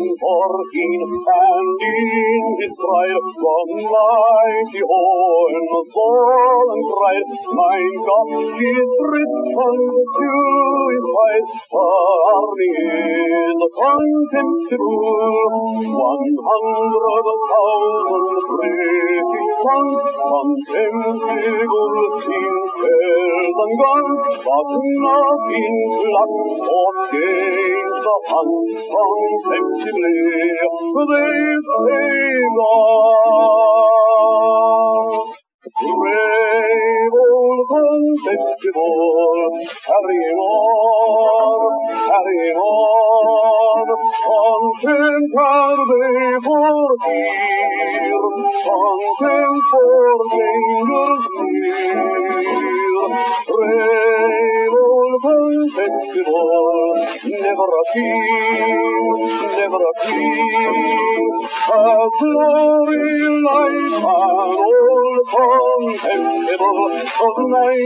for ihn, and in his pride from mighty Hohenzollern cried, mein Gott ist risen to his height, army is contemptible, 100,000 British tons, contemptible in Felsen guns, but not in blood or gained the hunt, contemptibly they saved us. Brave old contemptible, carrying on, content are they for fear, content for dangers near. Brave old contemptible, never a king, never a king, a glory like an old contemptible of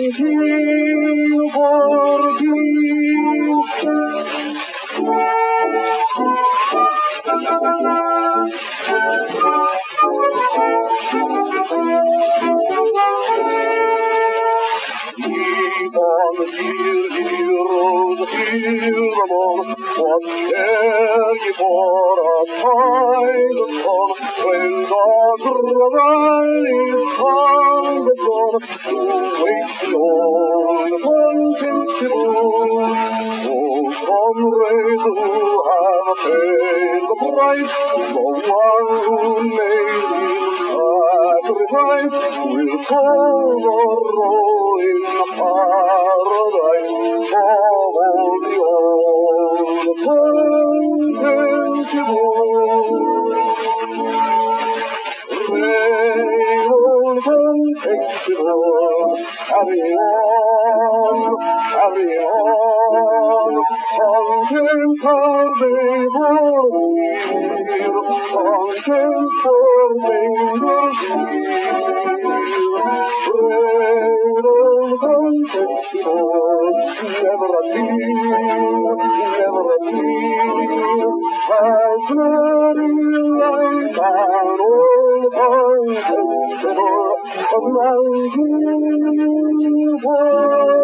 1914. Keep on, dear heroes, hear them all. What care ye for a tide of storm, when God's revival is on the dawn, to wait the old contemptible. Oh, comrades who have paid the price, the one who made his sacrifice will call the rolling paradise of all the old contemptible. Brave old contemptible, carry on, content are they for fear, content for dangers near. Brave old contemptible, never a king, has glory like an old contemptible of 1914.